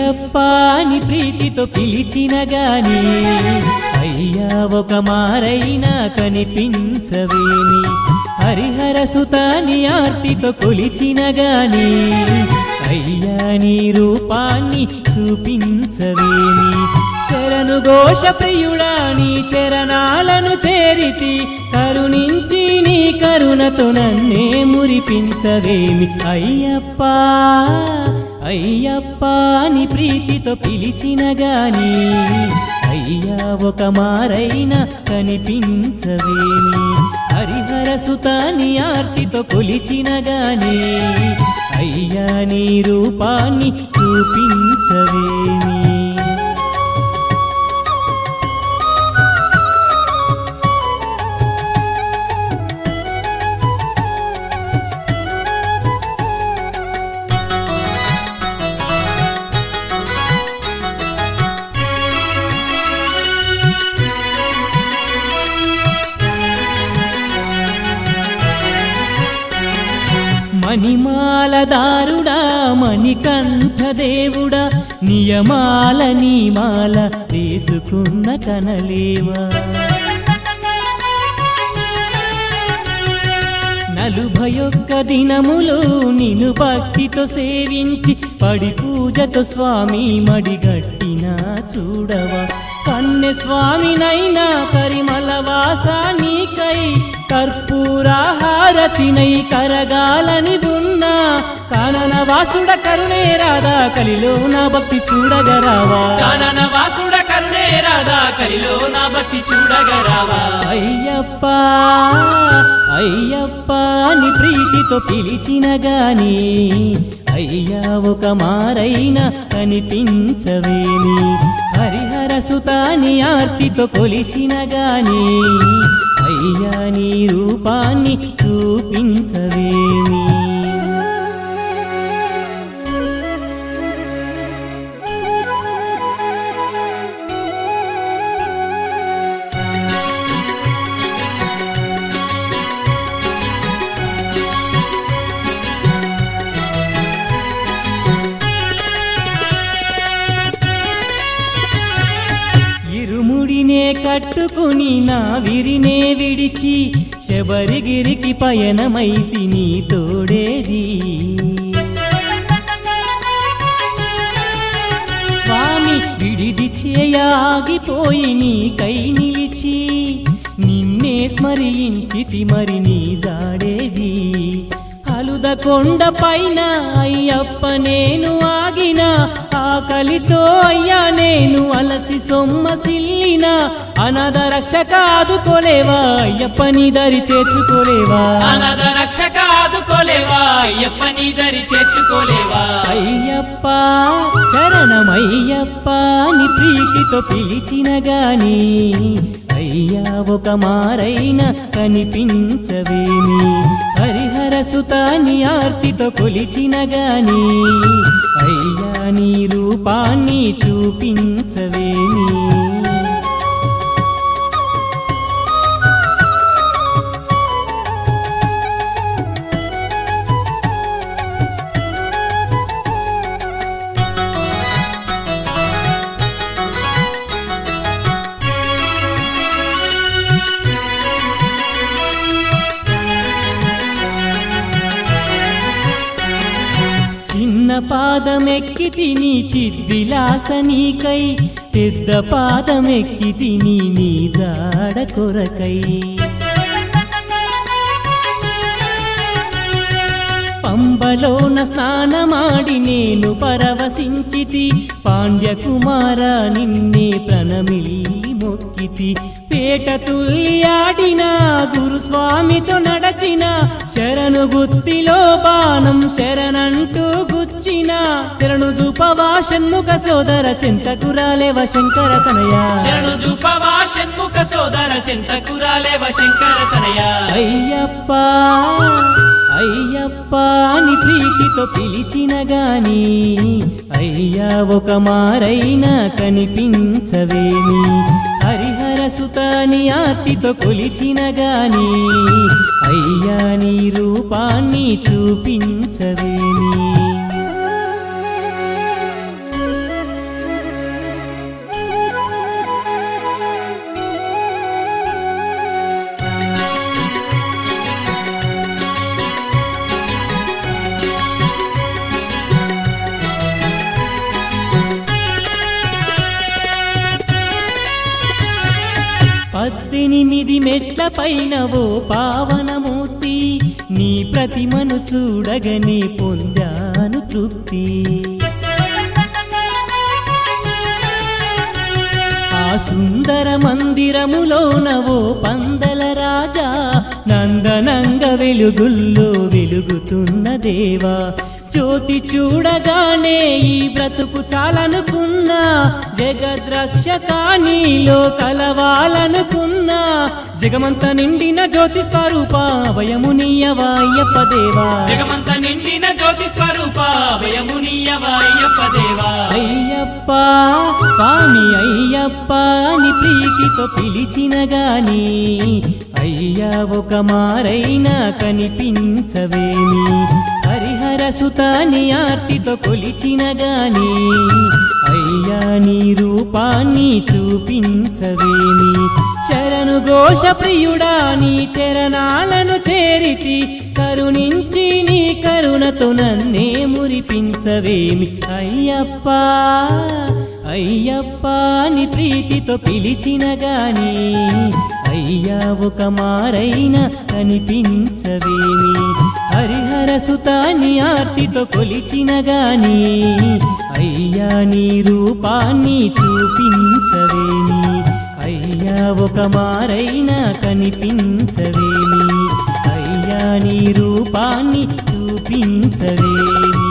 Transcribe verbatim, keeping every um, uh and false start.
అయ్యప్ప అని ప్రీతితో పిలిచిన గాని అయ్యా ఒక మారైనా కనిపించవేమి హరిహర సుతాని ఆర్తితో కొలిచిన గాని అయ్యా నీ రూపాన్ని చూపించవేమి శరణు ఘోష ప్రియుడా నీ చరణాలను చేరితి కరుణించి నీ కరుణతో నన్నే మురిపించవేమి అయ్యప్ప అయ్యప్ప అని ప్రీతితో పిలిచిన గాని అయ్యా ఒక మారైనా కనిపించవేమి హరిహర సుతాని ఆర్తితో కొలిచిన గాని అయ్యా నీ రూపాన్ని చూపించవేమి మణిమాలదారుడా మణికంఠ దేవుడా నియమాల నీమాల తీసుకున్న కనలేవా నలుభయొక్క దినములు నిన్ను భక్తితో సేవించి పడి పూజతో స్వామి మడిగట్టిన చూడవా కన్నె స్వామినైనా పరిమళ వాసానికై కర్పూరాహారతినై కరగాలని ఉన్నా కానన వాసుడ కరుణే రాధా కలిలో నా భక్తి చూడగరావా కానన వాసుడ కరుణే రాధా కలిలో నా భక్తి చూడగరావా అయ్యప్ప అయ్యప్ప అని ప్రీతితో పిలిచిన గాని అయ్యా ఒక మారైనా కనిపించవేమి హరిహర సుతాని ఆర్తితో కొలిచిన గాని అయ్యా నీ రూపాన్ని చూపించవేమి ఇరుముడినే కట్టుకుని నా విరినే విడిచి శబరిగిరికి పయనమైతి నీ తోడేది స్వామి విడిది చేయాగిపోయి నీ కై నిలిచి నిన్నే స్మరించితి మరి నీ జాడేది అలుద కొండ పైన అయ్యప్ప నేను ఆగిన ఆకలితో అయ్యా నేను అలసి సొమ్మసిల్లిన అనాథ రక్షక ఆదుకోలేవా అయ్యప్ప నీ దరి చేర్చుకోలేవా అనాథ రక్షక ఆదుకోలేవా అయ్యప్ప నీ దరి చేర్చుకోలేవా అయ్యప్ప చరణమయ్యప్ప అని ప్రీతితో పిలిచిన గాని అయ్యా ఒక మారైనా కనిపించవేమి హరిహర సుతాని ఆర్తితో కొలిచిన గాని అయ్యా నీ రూపాన్ని చూపించవేమి చిన్న పాదమెక్కి తిని చిద్విలాస నీకై పెద్ద పాదమెక్కి తిని నీ జాడ కొరకై పంబలోన స్నానమాడి నేను పరవశించితి పాండ్యకుమార నిన్నే ప్రణమిల్లి మొక్కితి పేట తుల్లి ఆడిన గురుస్వామితో నడచిన శరణు గుత్తిలో బాణం శరణంటూ గుచ్చిన శరణు జూపవా షణ్ముఖ సోదర చింతకురాలేవ శంకర తనయ శరణు జూపవా షణ్ముఖ సోదర చింతకురాలేవ శంకర తనయ అయ్యప్ప అయ్యప్ప అని ప్రీతితో పిలిచిన గాని అయ్యా ఒక మారైనా కనిపించవేమి హరిహర సుతాని ఆర్తితో కొలిచిన గాని అయ్యా నీ రూపాన్ని చూపించవేమి పద్దెనిమిది మెట్ల పైన ఓ పావనమూర్తి నీ ప్రతిమను చూడగని పొందాను తృప్తి ఆ సుందర మందిరములోన ఓ పందల రాజా నందనంగ వెలుగుల్లో వెలుగుతున్న దేవా జ్యోతి చూడగానే ఈ బ్రతుకు చాలనుకున్నా జగద్రక్షకా నీలో కలవాలనుకున్నా జగమంత నిండిన జ్యోతి స్వరూప అభయము నీయవా అయ్యప్ప దేవా జగమంత నిండిన జ్యోతి స్వరూప అభయము నీయవా అయ్యప్ప దేవా అయ్యప్ప స్వామి అయ్యప్ప అని ప్రీతితో పిలిచిన గాని అయ్యా ఒక మారైనా కనిపించవేమి హరిహర సుతాని ఆర్తితో కొలిచిన గాని అయ్యా నీ రూపాన్ని చూపించవేమి శరణు ఘోష ప్రియుడా నీ చరణాలను చేరితి కరుణించి నీ కరుణతో నన్నే మురిపించవేమి అయ్యప్ప అయ్యప్ప అని ప్రీతితో పిలిచిన గాని అయ్యా ఒక మారైనా కనిపించవేమి హరిహర సుతాని ఆర్తితో కొలిచిన గాని అయ్యా నీ రూపాన్ని చూపించవేమి అయ్యా ఒక మారైనా కనిపించవేమి అయ్యా నీ రూపాన్ని చూపించవేమి